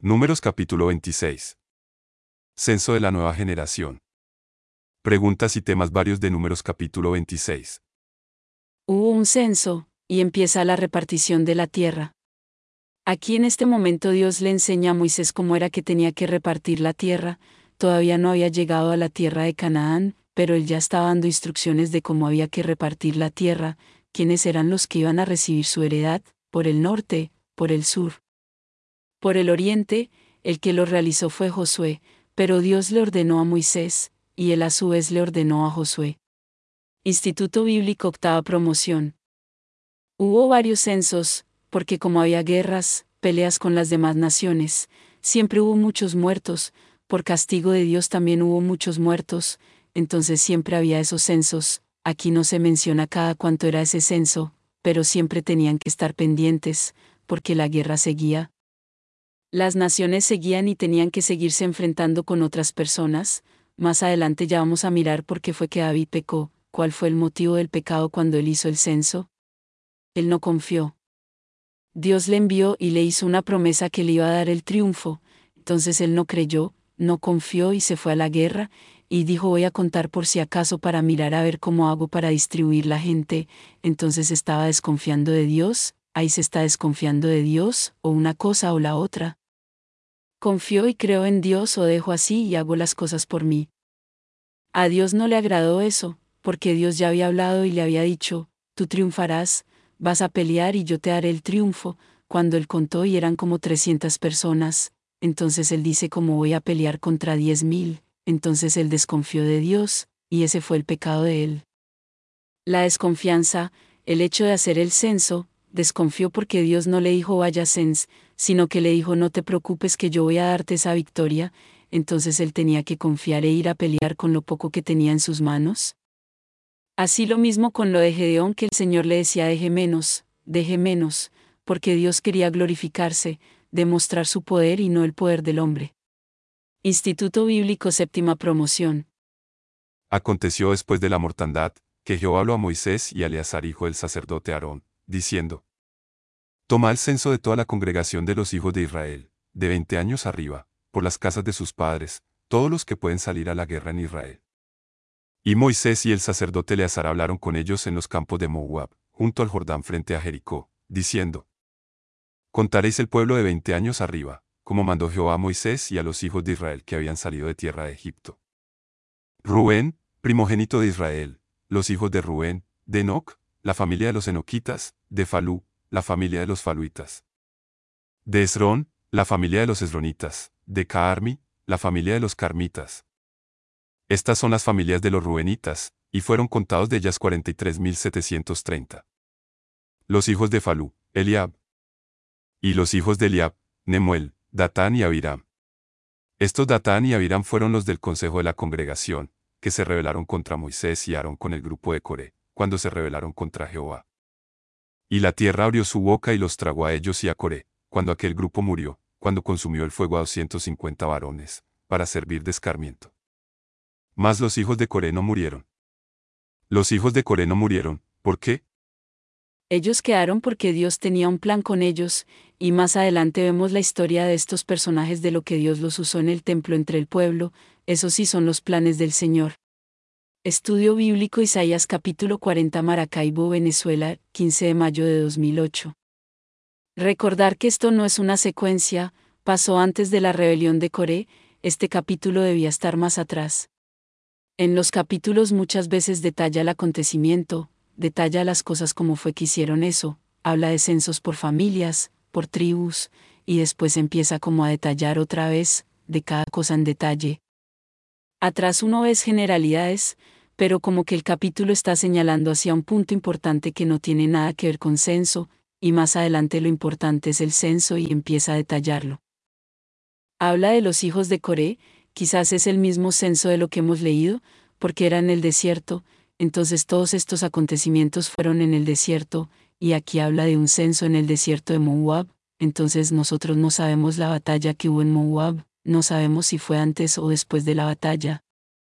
Números capítulo 26. Censo de la nueva generación. Preguntas y temas varios de Números capítulo 26. Hubo un censo, y empieza la repartición de la tierra. Aquí en este momento Dios le enseña a Moisés cómo era que tenía que repartir la tierra. Todavía no había llegado a la tierra de Canaán, pero él ya estaba dando instrucciones de cómo había que repartir la tierra, quiénes eran los que iban a recibir su heredad, por el norte, por el sur. Por el oriente, el que lo realizó fue Josué, pero Dios le ordenó a Moisés, y él a su vez le ordenó a Josué. Instituto Bíblico Octava Promoción. Hubo varios censos, porque como había guerras, peleas con las demás naciones, siempre hubo muchos muertos, por castigo de Dios también hubo muchos muertos, entonces siempre había esos censos. Aquí no se menciona cada cuánto era ese censo, pero siempre tenían que estar pendientes, porque la guerra seguía. Las naciones seguían y tenían que seguirse enfrentando con otras personas. Más adelante ya vamos a mirar por qué fue que David pecó, cuál fue el motivo del pecado cuando él hizo el censo. Él no confió. Dios le envió y le hizo una promesa que le iba a dar el triunfo, entonces él no creyó, no confió y se fue a la guerra, y dijo voy a contar por si acaso para mirar a ver cómo hago para distribuir la gente, entonces estaba desconfiando de Dios, ahí se está desconfiando de Dios, o una cosa o la otra. Confío y creo en Dios o dejo así y hago las cosas por mí. A Dios no le agradó eso, porque Dios ya había hablado y le había dicho, tú triunfarás, vas a pelear y yo te daré el triunfo. Cuando él contó y eran como 300 personas, entonces él dice cómo voy a pelear contra 10,000, entonces él desconfió de Dios, y ese fue el pecado de él. La desconfianza, el hecho de hacer el censo, desconfió porque Dios no le dijo vaya cens, sino que le dijo no te preocupes que yo voy a darte esa victoria, entonces él tenía que confiar e ir a pelear con lo poco que tenía en sus manos. Así lo mismo con lo de Gedeón, que el Señor le decía deje menos, porque Dios quería glorificarse, demostrar su poder y no el poder del hombre. Instituto Bíblico Séptima Promoción. Aconteció después de la mortandad, que Jehová habló a Moisés y a Eleazar hijo del sacerdote Aarón, diciendo: Toma el censo de toda la congregación de los hijos de Israel, de 20 años arriba, por las casas de sus padres, todos los que pueden salir a la guerra en Israel. Y Moisés y el sacerdote Eleazar hablaron con ellos en los campos de Moab, junto al Jordán frente a Jericó, diciendo: Contaréis el pueblo de 20 años arriba, como mandó Jehová a Moisés y a los hijos de Israel que habían salido de tierra de Egipto. Rubén, primogénito de Israel, los hijos de Rubén, de Enoc, la familia de los enoquitas, de Falú, la familia de los faluitas. De Esrón, la familia de los esronitas, de Carmi, la familia de los carmitas. Estas son las familias de los rubenitas, y fueron contados de ellas 43,730. Los hijos de Falú, Eliab. Y los hijos de Eliab, Nemuel, Datán y Abiram. Estos Datán y Abiram fueron los del consejo de la congregación, que se rebelaron contra Moisés y Aarón con el grupo de Coré, cuando se rebelaron contra Jehová. Y la tierra abrió su boca y los tragó a ellos y a Coré, cuando aquel grupo murió, cuando consumió el fuego a 250 varones, para servir de escarmiento. Mas los hijos de Coré no murieron. Los hijos de Coré no murieron, ¿por qué? Ellos quedaron porque Dios tenía un plan con ellos, y más adelante vemos la historia de estos personajes de lo que Dios los usó en el templo entre el pueblo, esos sí son los planes del Señor. Estudio Bíblico Isaías capítulo 40 Maracaibo, Venezuela, 15 de mayo de 2008. Recordar que esto no es una secuencia, pasó antes de la rebelión de Coré, este capítulo debía estar más atrás. En los capítulos muchas veces detalla el acontecimiento, detalla las cosas como fue que hicieron eso, habla de censos por familias, por tribus, y después empieza como a detallar otra vez, de cada cosa en detalle. Atrás uno ve generalidades, pero como que el capítulo está señalando hacia un punto importante que no tiene nada que ver con censo, y más adelante lo importante es el censo y empieza a detallarlo. Habla de los hijos de Coré, quizás es el mismo censo de lo que hemos leído, porque era en el desierto, entonces todos estos acontecimientos fueron en el desierto, y aquí habla de un censo en el desierto de Moab, entonces nosotros no sabemos la batalla que hubo en Moab, no sabemos si fue antes o después de la batalla.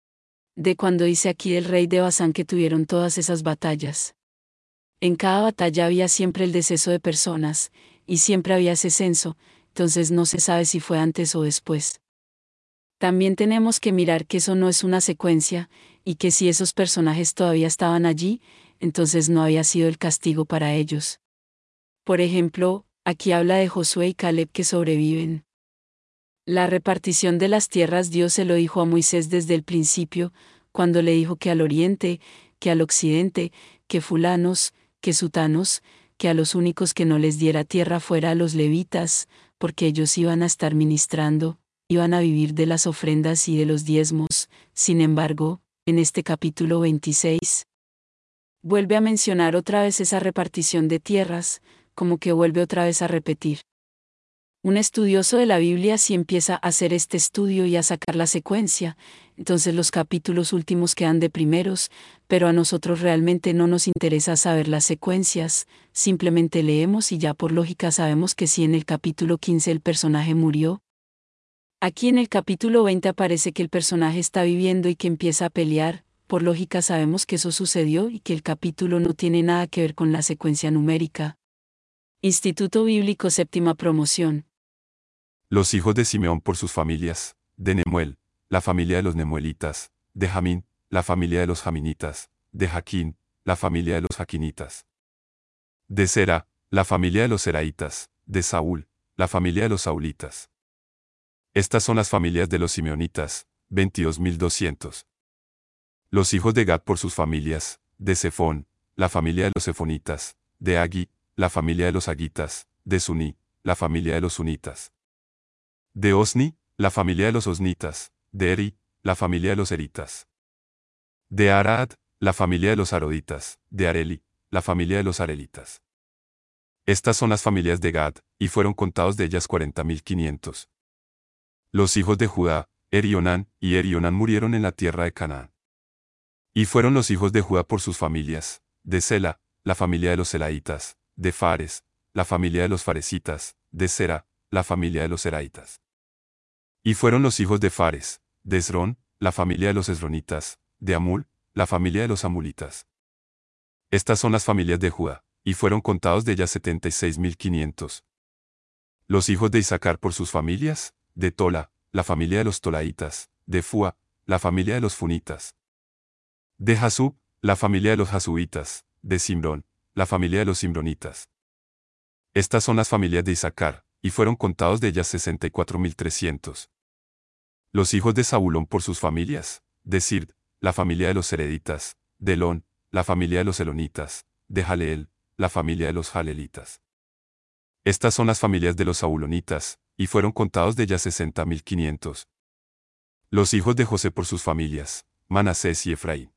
De cuando dice aquí del rey de Basán que tuvieron todas esas batallas. En cada batalla había siempre el deceso de personas, y siempre había ese censo, entonces no se sabe si fue antes o después. También tenemos que mirar que eso no es una secuencia, y que si esos personajes todavía estaban allí, entonces no había sido el castigo para ellos. Por ejemplo, aquí habla de Josué y Caleb que sobreviven. La repartición de las tierras Dios se lo dijo a Moisés desde el principio, cuando le dijo que al oriente, que al occidente, que fulanos, que sutanos, que a los únicos que no les diera tierra fuera a los levitas, porque ellos iban a estar ministrando, iban a vivir de las ofrendas y de los diezmos. Sin embargo, en este capítulo 26, vuelve a mencionar otra vez esa repartición de tierras, como que vuelve otra vez a repetir. Un estudioso de la Biblia sí empieza a hacer este estudio y a sacar la secuencia, entonces los capítulos últimos quedan de primeros, pero a nosotros realmente no nos interesa saber las secuencias, simplemente leemos y ya por lógica sabemos que si en el capítulo 15 el personaje murió. Aquí en el capítulo 20 aparece que el personaje está viviendo y que empieza a pelear, por lógica sabemos que eso sucedió y que el capítulo no tiene nada que ver con la secuencia numérica. Instituto Bíblico Séptima Promoción. Los hijos de Simeón por sus familias: de Nemuel, la familia de los nemuelitas; de Jamín, la familia de los jaminitas; de Jaquín, la familia de los jaquinitas; de Zera, la familia de los zeraitas; de Saúl, la familia de los saulitas. Estas son las familias de los simeonitas, 22.200. Los hijos de Gad por sus familias: de Sefón, la familia de los sefonitas; de Agui, la familia de los agitas; de Suní, la familia de los sunitas; de Osni, la familia de los osnitas; de Eri, la familia de los eritas; de Arad, la familia de los aroditas; de Areli, la familia de los arelitas. Estas son las familias de Gad, y fueron contados de ellas 40.500. Los hijos de Judá: Erionán y Erionán murieron en la tierra de Canaán. Y fueron los hijos de Judá por sus familias: de Sela, la familia de los selaitas; de Fares, la familia de los faresitas; de Zera, la familia de los zeraitas. Y fueron los hijos de Fares: de Esrón, la familia de los esronitas; de Amul, la familia de los amulitas. Estas son las familias de Judá, y fueron contados de ellas 76.500. Los hijos de Isaacar por sus familias: de Tola, la familia de los tolaitas; de Fua, la familia de los funitas; de Jasub, la familia de los jasubitas; de Simrón, la familia de los simronitas. Estas son las familias de Isaacar, y fueron contados de ellas 64.300. Los hijos de Zabulón por sus familias: de Sird, la familia de los sereditas; de Elón, la familia de los elonitas; de Jaleel, la familia de los jalelitas. Estas son las familias de los zabulonitas, y fueron contados de ellas 60.500. Los hijos de José por sus familias: Manasés y Efraín.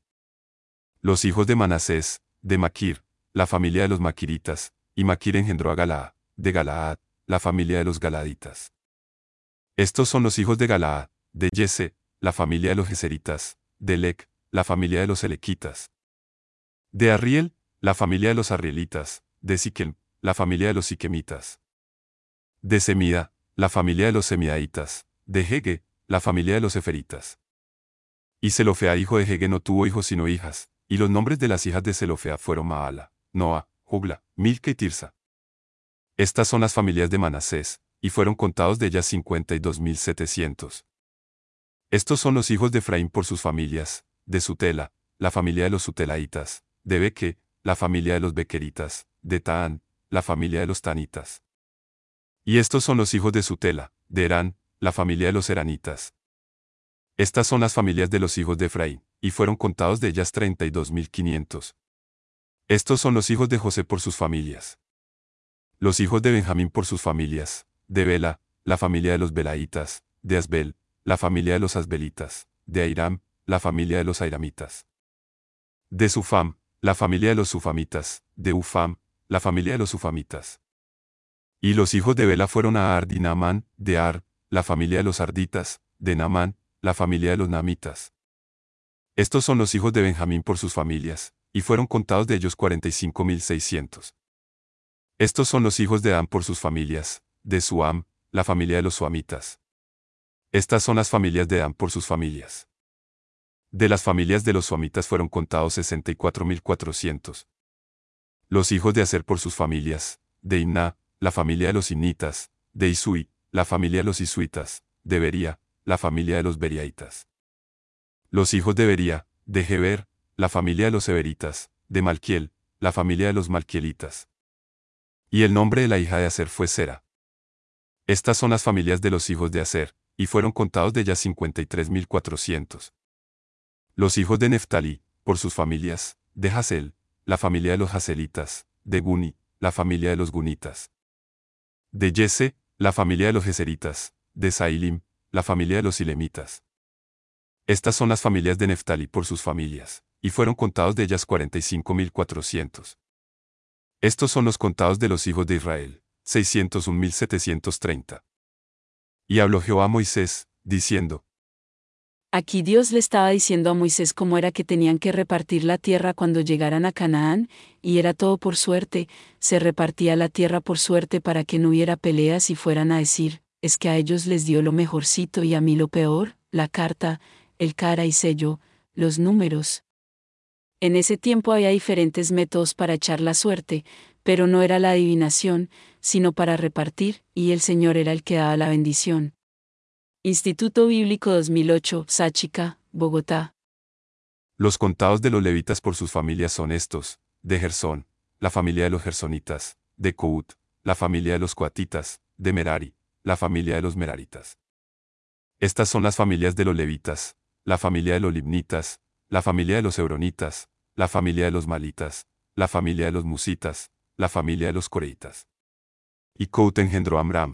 Los hijos de Manasés: de Maquir, la familia de los maquiritas; y Maquir engendró a Galaad; de Galaad, la familia de los galaditas. Estos son los hijos de Galaad: de Jese, la familia de los geseritas; de Elec, la familia de los elequitas; de Arriel, la familia de los arrielitas; de Siquem, la familia de los siquemitas; de Semida, la familia de los semidaitas; de Hege, la familia de los eferitas. Y Zelofead hijo de Hege no tuvo hijos sino hijas, y los nombres de las hijas de Zelofead fueron Maala, Noa, Jugla, Milca y Tirsa. Estas son las familias de Manasés, y fueron contados de ellas 52.700. Estos son los hijos de Efraín por sus familias: de Sutela, la familia de los sutelaitas; de Beque, la familia de los bequeritas; de Taán, la familia de los tanitas. Y estos son los hijos de Sutela: de Herán, la familia de los heranitas. Estas son las familias de los hijos de Efraín, y fueron contados de ellas 32.500. Estos son los hijos de José por sus familias. Los hijos de Benjamín por sus familias: de Bela, la familia de los belaitas; de Asbel, la familia de los asbelitas; de Airam, la familia de los airamitas; de Sufam, la familia de los sufamitas; de Ufam, la familia de los ufamitas. Y los hijos de Bela fueron a Ard y Naamán; de Ar, la familia de los arditas; de Naamán, la familia de los naamitas. Estos son los hijos de Benjamín por sus familias, y fueron contados de ellos 45.600. Estos son los hijos de Dan por sus familias: de Suam, la familia de los suamitas. Estas son las familias de Dan por sus familias. De las familias de los suamitas fueron contados 64.400. Los hijos de Aser por sus familias: de Imná, la familia de los imnitas; de Isui, la familia de los isuitas; de Bería, la familia de los beriaitas. Los hijos de Bería, de Heber, la familia de los heberitas; de Malquiel, la familia de los malquielitas. Y el nombre de la hija de Aser fue Sera. Estas son las familias de los hijos de Aser, y fueron contados de ellas 53.400. Los hijos de Neftalí, por sus familias: de Jasel, la familia de los jaselitas; de Guni, la familia de los gunitas; de Jese, la familia de los jeseritas; de Sailim, la familia de los silemitas. Estas son las familias de Neftalí por sus familias, y fueron contados de ellas 45.400. Estos son los contados de los hijos de Israel, 601.730. Y habló Jehová a Moisés, diciendo: Aquí Dios le estaba diciendo a Moisés cómo era que tenían que repartir la tierra cuando llegaran a Canaán, y era todo por suerte; se repartía la tierra por suerte para que no hubiera peleas y fueran a decir, es que a ellos les dio lo mejorcito y a mí lo peor, la carta, el cara y sello, los números. En ese tiempo había diferentes métodos para echar la suerte, pero no era la adivinación, sino para repartir, y el Señor era el que daba la bendición. Instituto Bíblico 2008, Sáchica, Bogotá. Los contados de los levitas por sus familias son estos: de Gersón, la familia de los gersonitas; de Cout, la familia de los coatitas; de Merari, la familia de los meraritas. Estas son las familias de los levitas: la familia de los libnitas, la familia de los hebronitas, la familia de los malitas, la familia de los musitas, la familia de los coreitas. Y Cout engendró a Amram.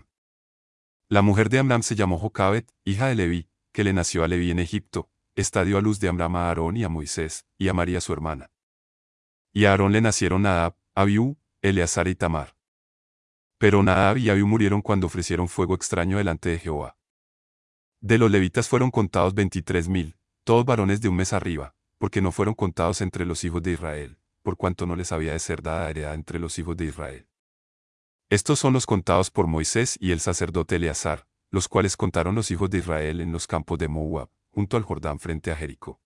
La mujer de Amram se llamó Jocabet, hija de Leví, que le nació a Leví en Egipto. Esta dio a luz de Amram a Aarón y a Moisés, y a María su hermana. Y a Aarón le nacieron Nadab, Abiú, Eleazar y Tamar. Pero Nadab y Abiú murieron cuando ofrecieron fuego extraño delante de Jehová. De los levitas fueron contados 23.000, todos varones de un mes arriba, porque no fueron contados entre los hijos de Israel, por cuanto no les había de ser dada heredad entre los hijos de Israel. Estos son los contados por Moisés y el sacerdote Eleazar, los cuales contaron los hijos de Israel en los campos de Moab, junto al Jordán frente a Jericó.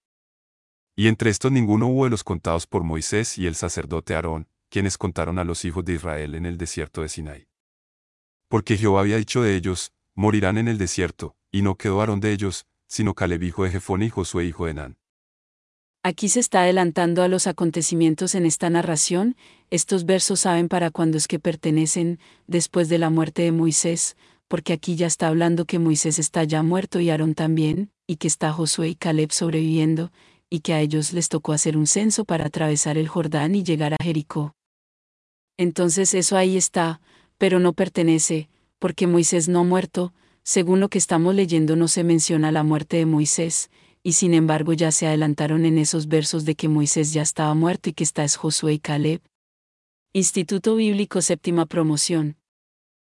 Y entre estos ninguno hubo de los contados por Moisés y el sacerdote Aarón, quienes contaron a los hijos de Israel en el desierto de Sinaí. Porque Jehová había dicho de ellos: morirán en el desierto, y no quedó Aarón de ellos, sino Caleb hijo de Jefone y Josué hijo de Nan. Aquí se está adelantando a los acontecimientos en esta narración. Estos versos saben para cuándo es que pertenecen, después de la muerte de Moisés, porque aquí ya está hablando que Moisés está ya muerto y Aarón también, y que está Josué y Caleb sobreviviendo, y que a ellos les tocó hacer un censo para atravesar el Jordán y llegar a Jericó. Entonces eso ahí está, pero no pertenece, porque Moisés no ha muerto. Según lo que estamos leyendo no se menciona la muerte de Moisés, y sin embargo ya se adelantaron en esos versos de que Moisés ya estaba muerto y que está es Josué y Caleb. Instituto Bíblico Séptima Promoción.